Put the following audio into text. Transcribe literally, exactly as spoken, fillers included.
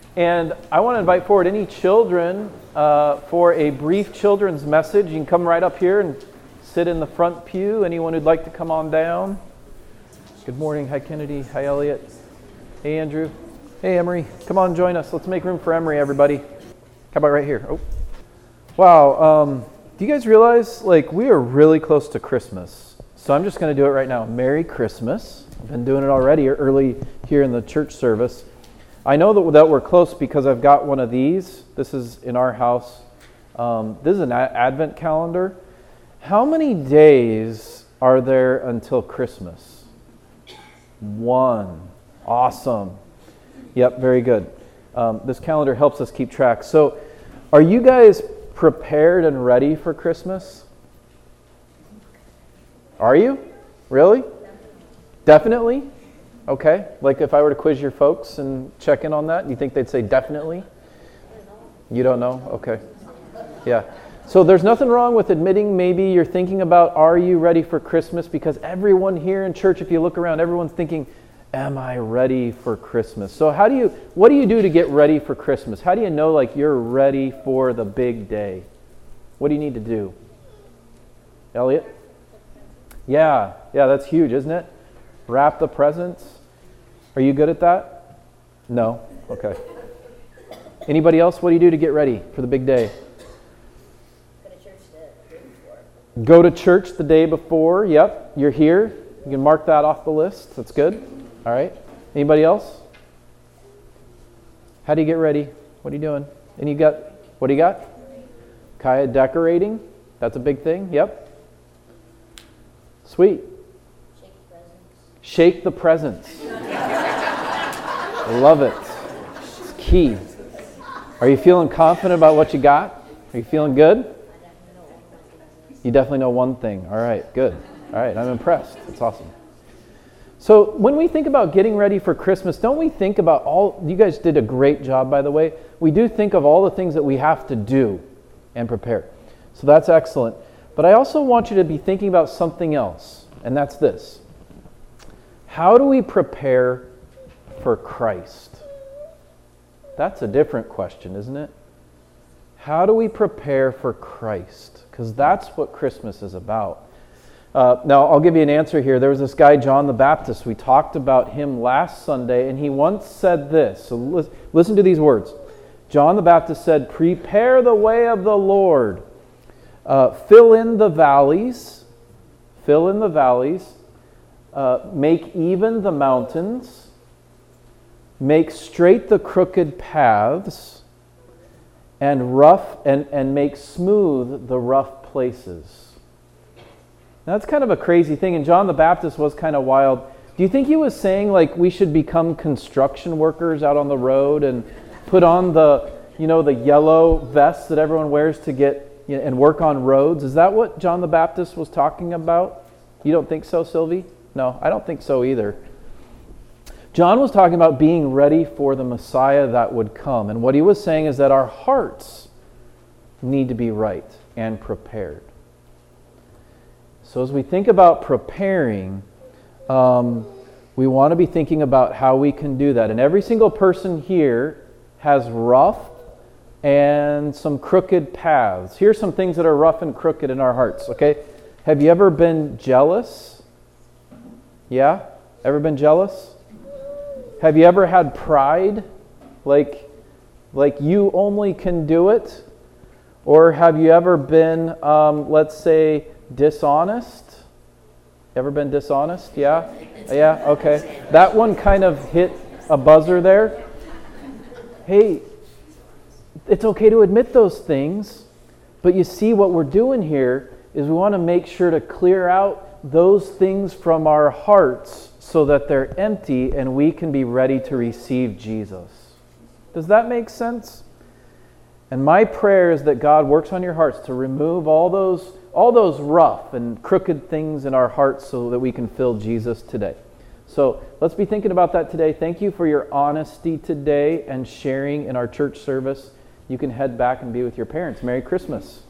And I want to invite forward any children uh, for a brief children's message. You can come right up here and sit in the front pew. Anyone who'd like to come on down. Good morning. Hi, Kennedy. Hi, Elliot. Hey, Andrew. Hey, Emery. Come on, join us. Let's make room for Emery, everybody. How about right here? Oh, wow. Um, do you guys realize, like, we are really close to Christmas? So I'm just going to do it right now. Merry Christmas. I've been doing it already early here in the church service. I know that, that we're close because I've got one of these. This is in our house. Um, this is an a- Advent calendar. How many days are there until Christmas? One. Awesome. Yep, very good. Um, this calendar helps us keep track. So, are you guys prepared and ready for Christmas? Are you? Really? Definitely? Okay. Like if I were to quiz your folks and check in on that, you think they'd say definitely? You don't know? Okay. Yeah. So there's nothing wrong with admitting maybe you're thinking about, are you ready for Christmas? Because everyone here in church, if you look around, everyone's thinking, am I ready for Christmas? So how do you, what do you do to get ready for Christmas? How do you know like you're ready for the big day? What do you need to do? Elliot? Yeah. Yeah, that's huge, isn't it? Wrap the presents. Are you good at that? No? Okay. Anybody else? What do you do to get ready for the big day? Go to church the day before. Go to church the day before. Yep. You're here. You can mark that off the list. That's good. All right. Anybody else? How do you get ready? What are you doing? And you got, what do you got? Kaya, decorating. That's a big thing. Yep. Sweet. Shake the presents. I love it. It's key. Are you feeling confident about what you got? Are you feeling good? You definitely know one thing. All right, good. All right, I'm impressed. That's awesome. So when we think about getting ready for Christmas, don't we think about all, you guys did a great job, by the way. We do think of all the things that we have to do and prepare. So that's excellent. But I also want you to be thinking about something else, and that's this. How do we prepare for Christ? That's a different question, isn't it? How do we prepare for Christ? Because that's what Christmas is about. Uh, now, I'll give you an answer here. There was this guy, John the Baptist. We talked about him last Sunday, and he once said this. So listen, listen to these words. John the Baptist said, "Prepare the way of the Lord. Uh, fill in the valleys. Fill in the valleys. Uh, make even the mountains, make straight the crooked paths, and rough and, and make smooth the rough places." Now, that's kind of a crazy thing, and John the Baptist was kind of wild. Do you think he was saying like we should become construction workers out on the road and put on the, you know, the yellow vests that everyone wears to get, you know, and work on roads? Is that what John the Baptist was talking about? You don't think so, Sylvie? No, I don't think so either. John was talking about being ready for the Messiah that would come. And what he was saying is that our hearts need to be right and prepared. So as we think about preparing, um, we want to be thinking about how we can do that. And every single person here has rough and some crooked paths. Here's some things that are rough and crooked in our hearts, okay? Have you ever been jealous? Yeah? Ever been jealous? Have you ever had pride? Like, like you only can do it? Or have you ever been, um, let's say, dishonest? Ever been dishonest? Yeah? Yeah? Okay. That one kind of hit a buzzer there. Hey, it's okay to admit those things, but you see what we're doing here is we want to make sure to clear out those things from our hearts so that they're empty and we can be ready to receive Jesus. Does that make sense? And my prayer is that God works on your hearts to remove all those all those rough and crooked things in our hearts so that we can fill Jesus today. So let's be thinking about that today. Thank you for your honesty today and sharing in our church service. You can head back and be with your parents. Merry Christmas.